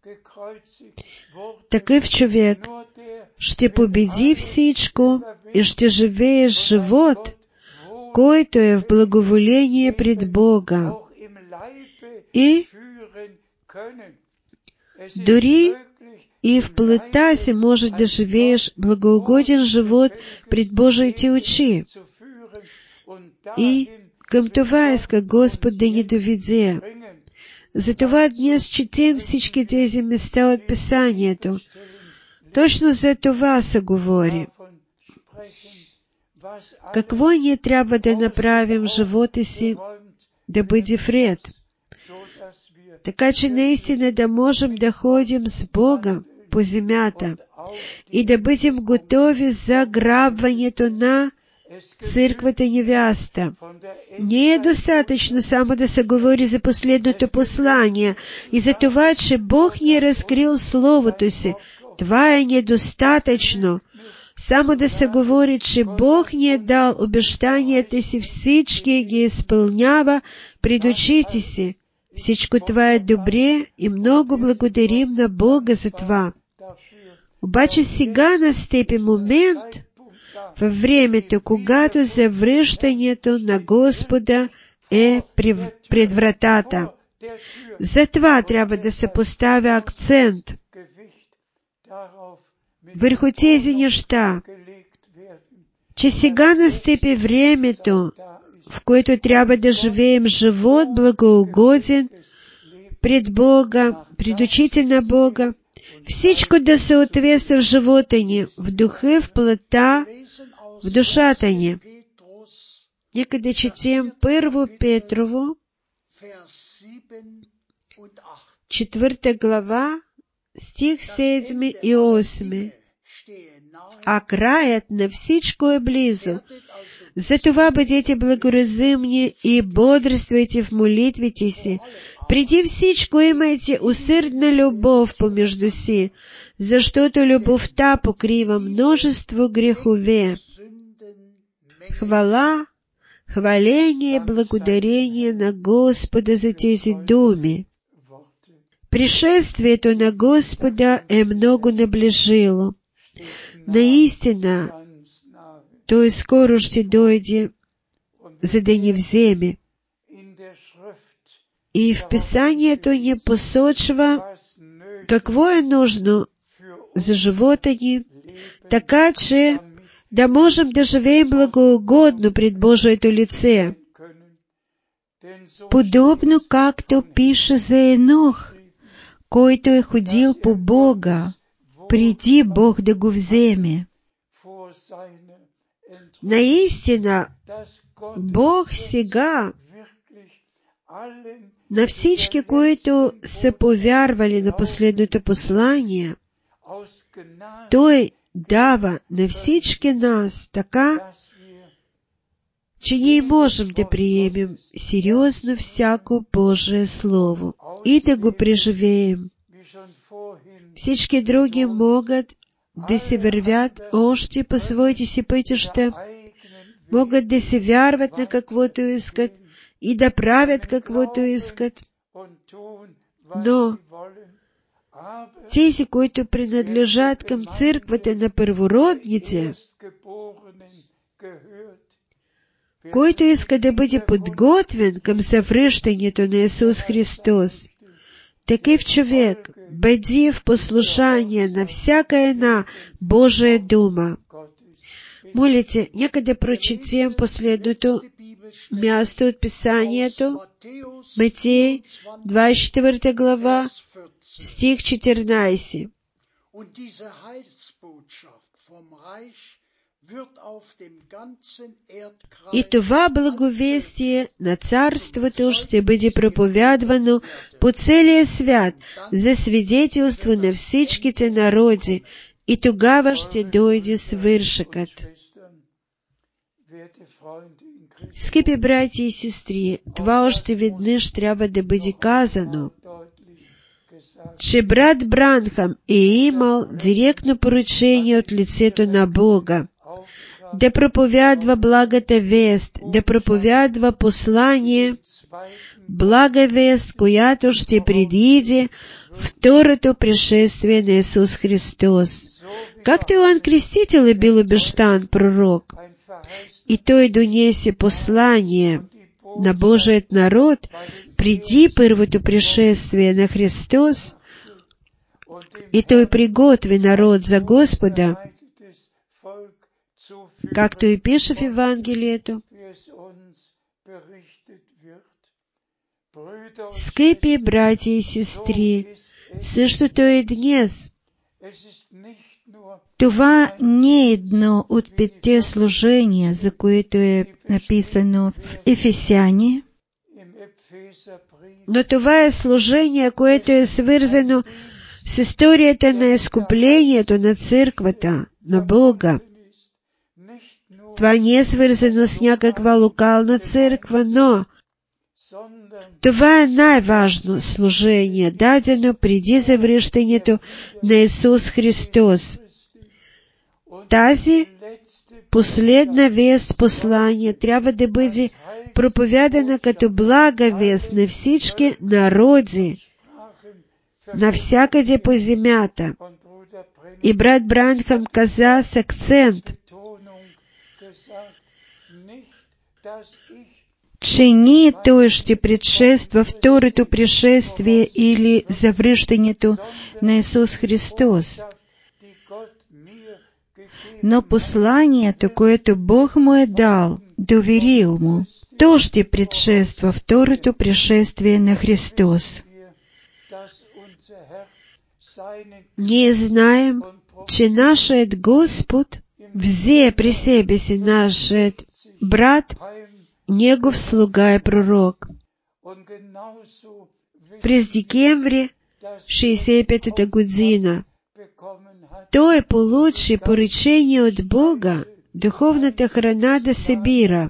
такъв човек ще победи всичко и ще живее живот, който е в благоволение пред Бога. И дори и в плътта си може да живееш благоугоден живот пред Божиите очи. И към това иска Господ да ни доведе. Затова днес четем всички тези места от Писанието. Точно за това се говори. Какво ние трябва да направим в живота си да бъде вред, така че наистина да можем да ходим с Бога по земята и да бъдем готови за грабването на църквата невяста. Не е достатъчно само да се говори за последното послание и за това, че Бог ни е разкрил Словото си. Това е недостатъчно. Само да се говори, че Бог ни е дал обещанията си, всички ги изпълнява пред очите си. Всичко това е добре и много благодарим на Бога за това. Обаче сега настъпи момент във времето, когато завръщането на Господа е пред вратата. Затова трябва да се поставя акцент върху тези неща, че сега настъпи времето, в което трябва да живеем живот благоугоден пред Бога, пред очите на Бога, всичко да съответства в живота ни, в духа, в плътта, в душата ни. Нека да четем 1 Петрово, 4 глава, стих 7 и 8. А краят на всичко е близо. Затова бъдете благоразумни и бодрствуйте в молитвите си. Преди всичко имайте усърдна любов помежду си, защото любовта покрива множество грехове. Хвала, хваление, благодарение на Господа за тези думи. Пришествието на Господа е много наближило. Наистина, Той скоро ще дойде, за да ни вземе. И в Писанието ни посочва какво е нужно за живота ни, така че да можем да живеем благоугодно пред Божието лице. Подобно както пише за Енох, който е ходил по Бога, преди Бог да го вземе. Наистина, Бог сега на всички, които са повярвали на последното послание, Той дава на всички нас така, че ние можем да приемем сериозно всяко Божие Слово и да го преживеем. Всички други могат да се вървят още по своите си пътища, могат да се вярват на каквото искат и да правят каквото искат, но тези, които принадлежат към църквата на първородните, който иска да бъде подготвен към съвръщането на Исус Христос, такъв човек бъди в послушание на всяка една Божия дума. Молите, нека да прочетем последното място от Писанието, Матей, 24 глава, стих 14. И това благовестие на Царството ще бъде проповядвано по целия свят за свидетелство на всичките народи, и тогава ще дойде свършъкът. Скъпи братя и сестри, това още веднъж трябва да бъде казано, че брат Бранхам е имал директно поръчение от лицето на Бога да проповядва благата вест, да проповядва послание, блага вест, която ще предиде второто пришествие на Исус Христос. Както Иоанн Крестител е бил обещан пророк, и той донесе послание на Божият народ преди първото пришествие на Христос, и той приготви народ за Господа, както и пише в Евангелието. Скъпи братя и сестри, същото е днес. Това не е едно от 5 служения, за което е написано в Ефесяни, но това е служение, което е свързано с историята на изкуплението на църквата, на Бога. Това не е свързано с някаква локална църква, но това е най-важно служение, дадено преди завръщането на Исус Христос. Тази последна вест, послание, трябва да бъде проповядана като блага вест на всички народи, навсякъде по земята. И брат Бранхам каза с акцент, че не той ще предшества второто пришествие или завръщането на Исус Христос, но посланието, което Бог му е дал, доверил му, то ще предшества второто пришествие на Христос. Ние знаем, че нашият Господ взе при себе си нашият брат, негов слуга и пророк. През декември 65-та година той получи поръчение от Бога духовната храна да събира.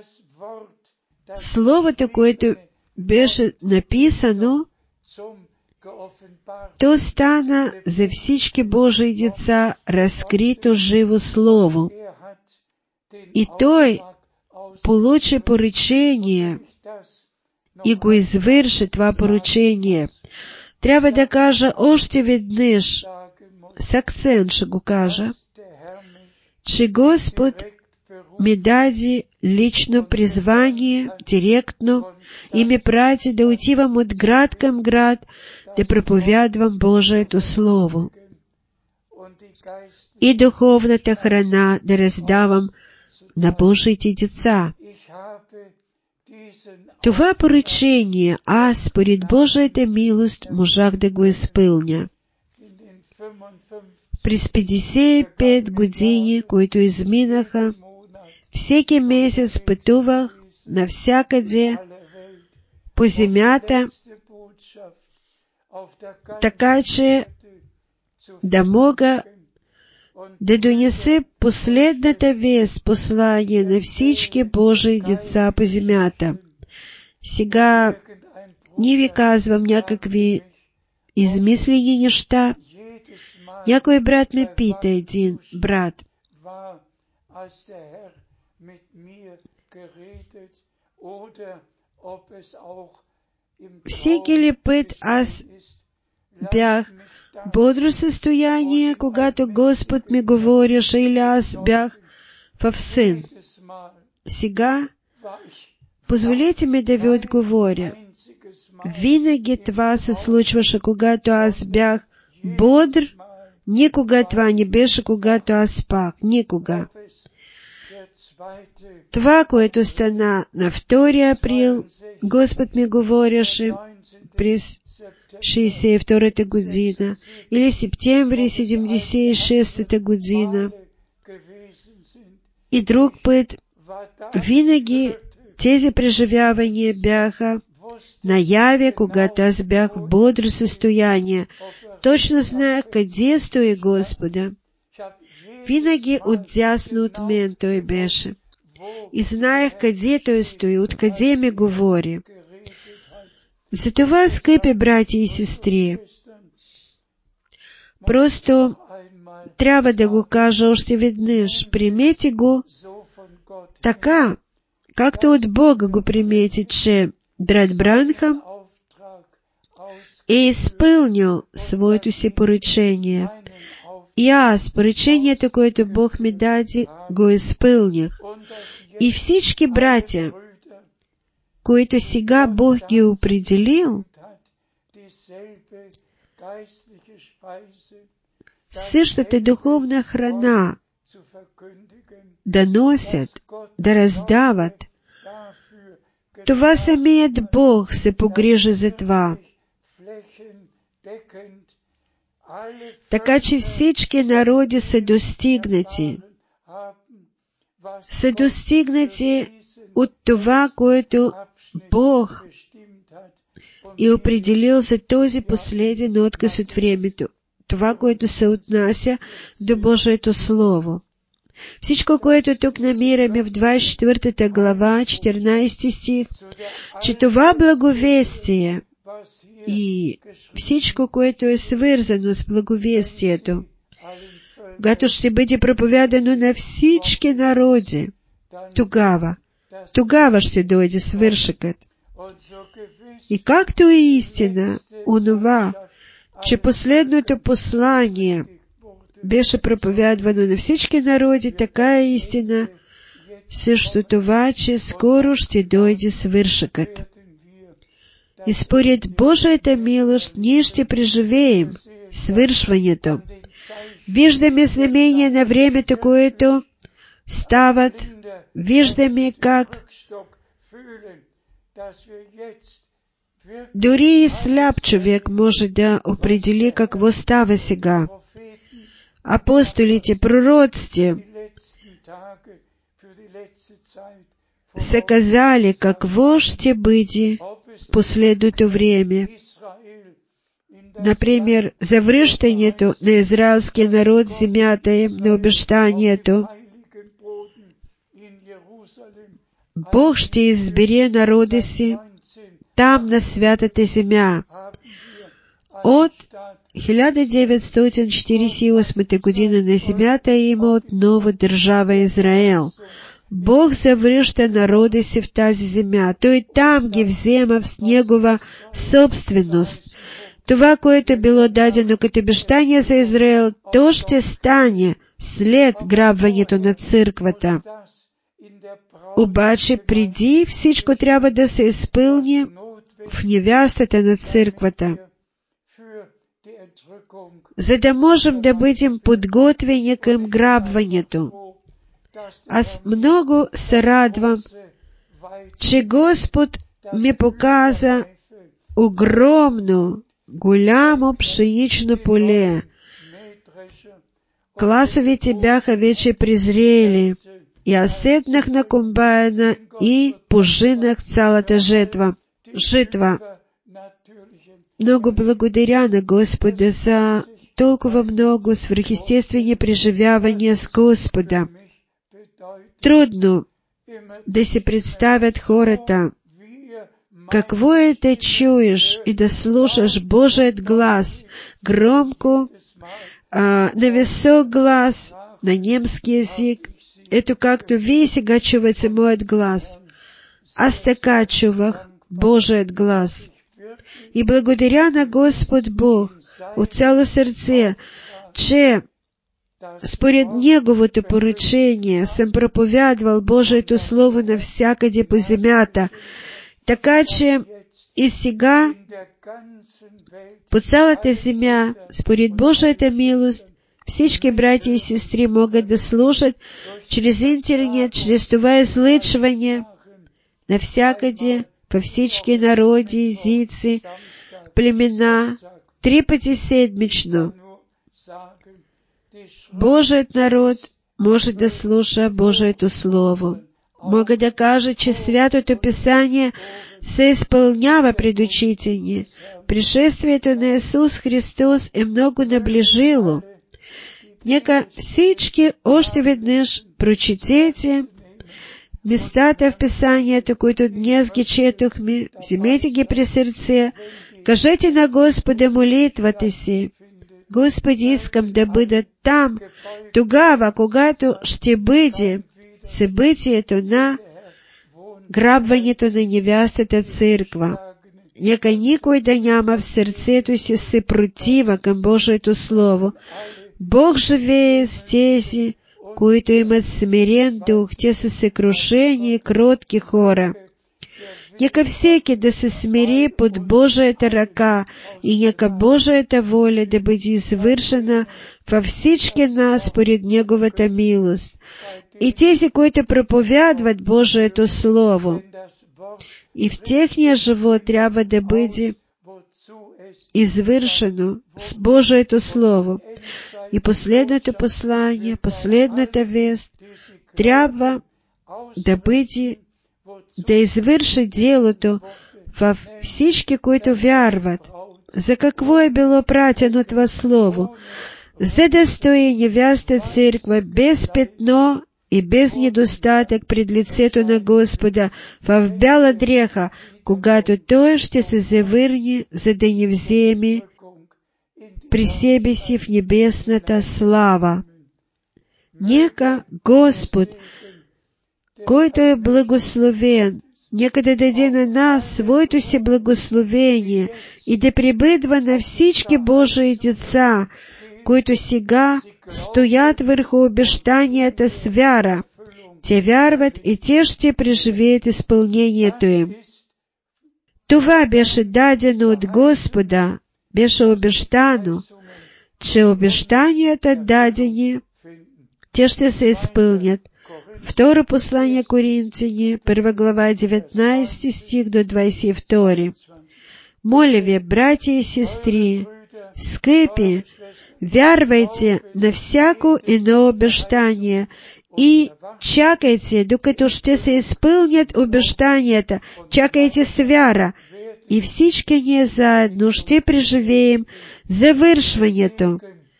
Словото, което беше написано то стана за всички Божии деца разкрито живо Слово. И той получи поручение и го извърши това поручение. Трябва да кажа още веднъж, с акцент ще го кажа, че Господ ми даде лично призвание, директно, и ми прати да отивам от град към град, да проповядвам Божието Слово и духовната храна да раздавам на Божиите деца. Това поручение аз, според Божията милост, можах да го изпълня. През 55 години, които изминаха, всеки месец пътувах навсякъде по земята, така че да мога да донеса последната вест, послание на всички Божии деца по земята. Сега не ви казвам някакви измислени неща. Някой брат ме пита, един брат, всеки ли път аз бях в бодро състояние, когато Господ ми говореше, или аз бях в сън? Сега позволете ми да ви отговоря. Винаги това се случваше, когато аз бях бодр. Никога това не беше, когато аз спах. Никога. Това, което стана на 2 април, Господ ми говореше през 62-та година или септември 76-та година. И друг път, винаги тези преживявания бяха наяве, когато аз бях в бодро състояние. Точно знаех къде стои Господа. Винаги отдясно от мен Той беше. И знаех къде Той стои, откъде ми говори. Затова, скъпи братя и сестри, просто трябва да го кажа още веднъж. Примете го така, както от Бога го примете, че брат Бранхам е изпълнил своето си поручение. И аз, поручението, което Бог ми даде, го изпълних. И всички братя, които сега Бог ги определил, същата духовна храна да носят, да раздават. Това самият Бог се погрижи за това. Така че всички народи са достигнати. Са достигнати от това, което Бог е определил за този последен отказ от времето. Това, което се отнася до Божието Слово. Всичко, което тук намираме в 24 глава, 14 стих, че това благовестие и всичко, което е свързано с благовестието, когато ще бъде проповядано на всички народи, тогава ще дойде свършъкът. И както е истина, онова, че последното послание беше проповядвано на всички народи, така е истина също това, че скоро ще дойде свършъкът. И според Божията милост ние ще преживеем свършването. Виждаме знамения на времето, което стават. Виждаме как дори и сляп човек може да определи какво става сега. Апостолите, пророците са казали какво ще бъде последното време. Например, завръщането на израелския народ в земята им на обещанието. Бог ще избере народа си там на святата земя. От 1948 години на земята има отново държава Израел. Бог завръща народа си в тази земя. Той там ги взема в негова собственост. Това, което било дадено като обещание за Израел, то ще стане след грабването на църквата. Обаче преди всичко трябва да се изпълни в невястата на църквата, за да можем да бъдем подготвени към грабването. Аз много се радвам, че Господ ми показа огромно, голямо пшенично поле. Класовете бяха вече презрели, и аз седнах на комбайна и пожинах цялата житва. Много благодаря на Господа за толкова много свръхестествени преживявания с Господа. Трудно да си представят хората какво е да чуеш и да слушаш Божият глас громко, на висок глас, на немски език. Ето както вие сега чувате моят глас. Аз така чувах Божият глас. И благодаря на Господ Бог от цяло сърце, че според Неговото поръчение съм проповядвал Божието Слово навсякъде по земята, така че и сега по цялата земя, според Божията милост, всички братя и сестри могат да слушат чрез интернет, чрез това излъчване, навсякъде, по всички народи, езици, племена, 3 пъти седмично. Божият народ може да слуша Божието Слово. Мога да кажа, че Святото Писание се изпълнява пред очите ни. Пришествието на Исус Христос е много наближило. Нека всички още веднъж прочетете местата в Писанието, които днес ги четохме, вземете ги при сърце, кажете на Господа молитвата си: Господи, искам да бъда там, тогава, когато ще бъде събитието на грабването на невястата църква. Нека никой да няма в сърцето си съпротива към Божието Слово. Бог живее с тези, които имат смирен дух, те са съкрушени и кротки хора. Нека всеки да се смири под Божията ръка и нека Божията воля да бъде извършена във всички нас според Неговата милост. И тези, които проповядват Божието Слово, и в техния живот трябва да бъде извършено с Божието Слово. И последното послание, последната вест трябва да бъде, да извърши делото във всички, които вярват. За какво е било пратено това Слово? За да стои невяста църква без петно и без недостатък пред лицето на Господа в бяла дреха, когато Той ще се завърне, за да ни вземе при себе си в небесната слава. Нека Господ, който е благословен, нека да даде на нас своето си благословение и да пребъдва на всички Божии деца, които сега стоят върху обещанията с вяра. Те вярват и те ще преживеят изпълнението им. Това беше дадено от Господа, беше обещано, че обещанията дадени, те ще се изпълнят. Второ послание Коринтяни, 1 глава, 19 стих до 22. Моля ви, братя и сестри, скъпи, вярвайте на всяко едно обещание и чакайте, докато ще се изпълнят обещанията, чакайте с вяра, и всички ние заедно ще преживеем завършването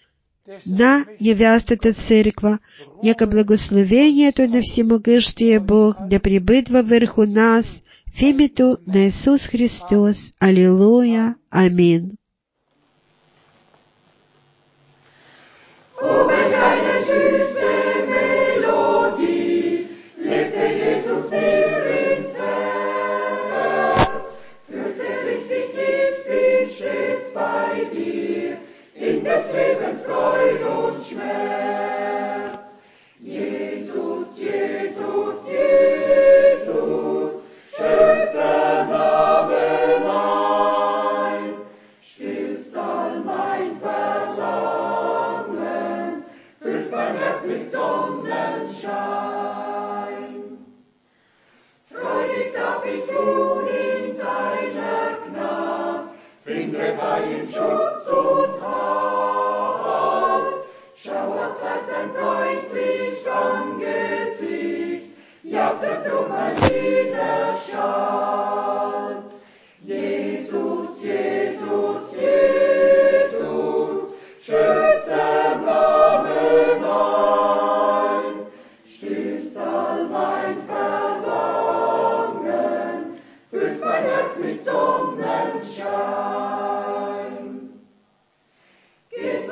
на невястата църква. Нека благословението на Всемогъщия Бог да пребъдва върху нас в името на Исус Христос. Алилуя. Амин.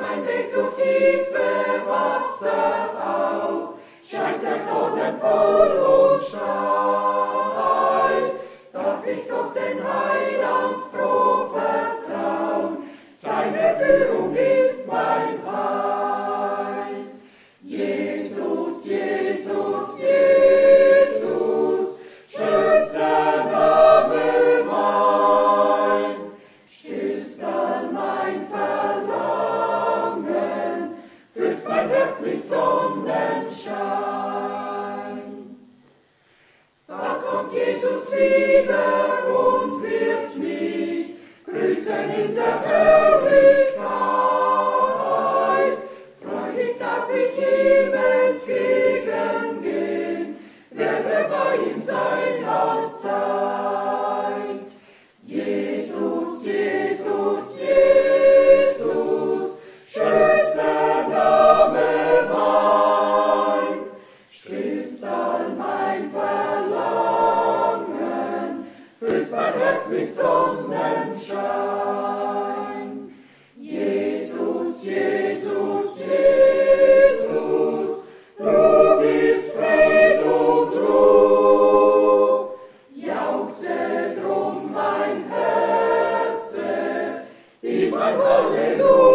mein Weg durch tiefe Wasser auf, scheint der Dornen voll und steil, darf ich doch den Heiland froh vertrauen, seine Führung ist mein Heil. Jesus, Jesus, Jesus, schönster Name mein, stillst all mein Verlangen, füllst mein Herz mit Sonnenschein. Da kommt Jesus wieder und wird mich grüßen in der Herrlichkeit. Freudig darf ich ihm entgegengehen, werde bei ihm sein allzeit. Jesus, Jesus, Jesus, schönster Name mein, stillst all mein Verlangen, füllst mein Herz mit Sonnenschein. Jesus, Jesus, Jesus, du gibst Fried und Ruhe, jauchze drum mein Herze, ihm ein Halleluja.